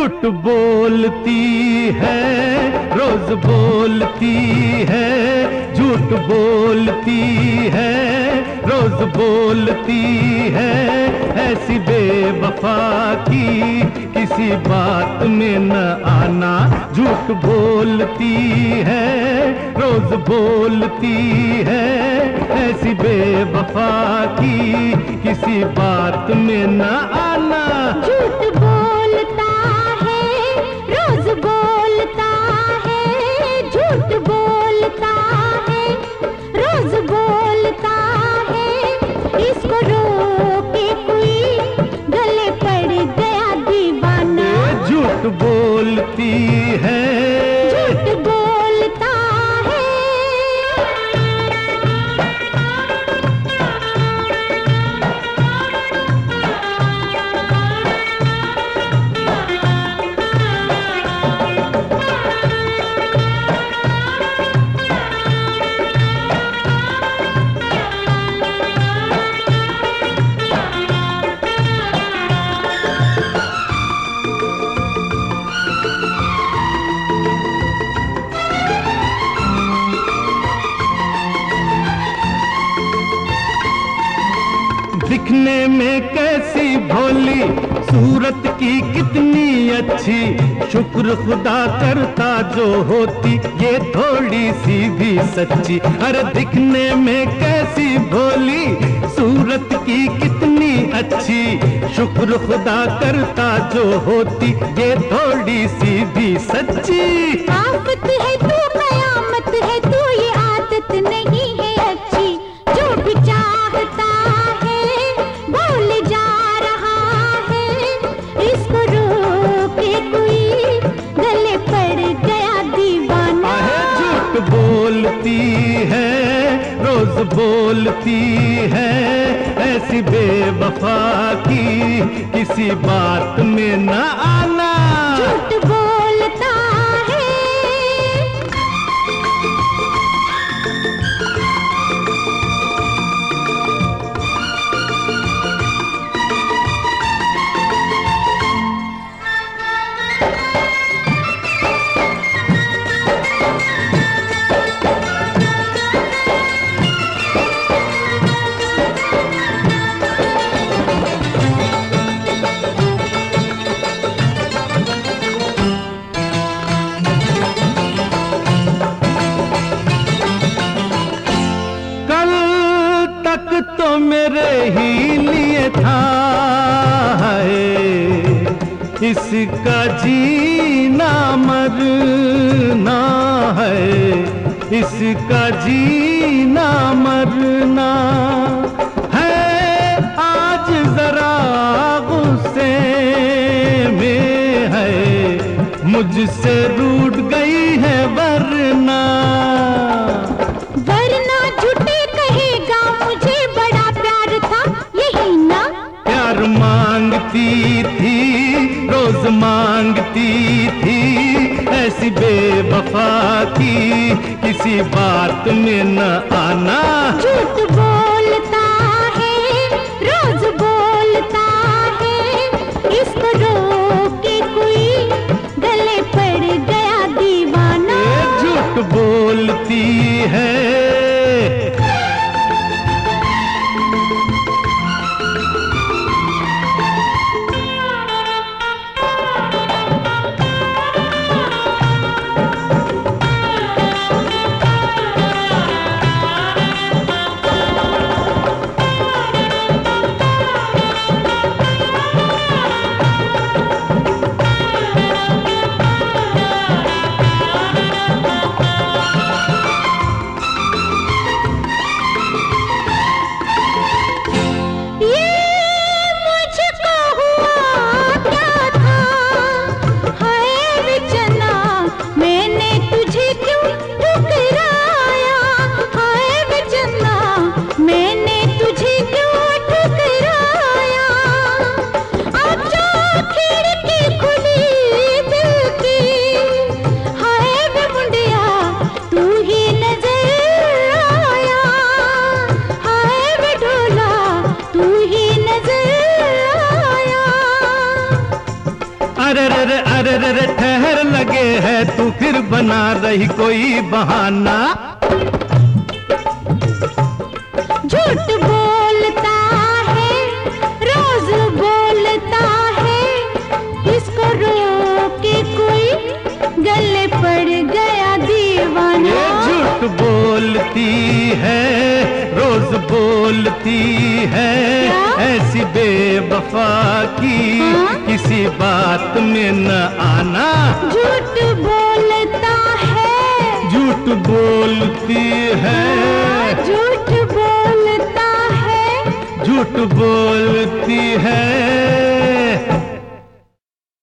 झूठ बोलती है, रोज बोलती है, झूठ बोलती है, रोज बोलती है, ऐसी बेवफा की किसी बात में न आना। झूठ बोलती है, रोज बोलती है, ऐसी बेवफा की किसी बात में न आना। झूठ बोलता है, रोज बोलता है, झूठ बोलता है, रोज बोलता है, इसको रोके कोई गले पड़ गया दीवाना। झूठ बोलती है, झूठ बोलता है। दिखने में कैसी भोली, सूरत की कितनी अच्छी, शुक्र खुदा करता जो होती ये थोड़ी सी भी सच्ची। अरे दिखने में कैसी भोली, सूरत की कितनी अच्छी, शुक्र खुदा करता जो होती ये थोड़ी सी भी सच्ची। आफत है तू, कयामत है तू, ये आदत नहीं है अच्छी। जो भी चाहता है बोल जा रहा है, इसको रोके कोई गले पड़ गया दीवाना। झूठ बोलती है, रोज बोलती है, ऐसी बेवफा की किसी बात में न आना। झूठ बोलता है। तो मेरे ही लिए था है, इसका जीना मरना है, इसका जीना मरना है। आज जरा गुस्से में है, मुझसे रूठ गई है वरना। वरना झूठे कहेगा मुझे बड़ा प्यार था, यही ना। प्यार मांगती थी, रोज मांगती थी, ऐसी बेवफा की किसी बात में न आना। झूठ बोलता है, रोज बोलता है, इसको रोके कोई गले पड़ गया दीवाना। झूठ बोलती है। अरे रे ठहर लगे है तू फिर बना रही कोई बहाना। झूठ बोलता है रोज बोलता है, इसको रोके कोई गले पड़ गया दीवाना। ये झूठ बोलती है रोज बोलती है, ऐसी बेवफा की किसी बात में न आना। झूठ बोलता है, झूठ बोलती है, झूठ बोलता है, झूठ बोलती है।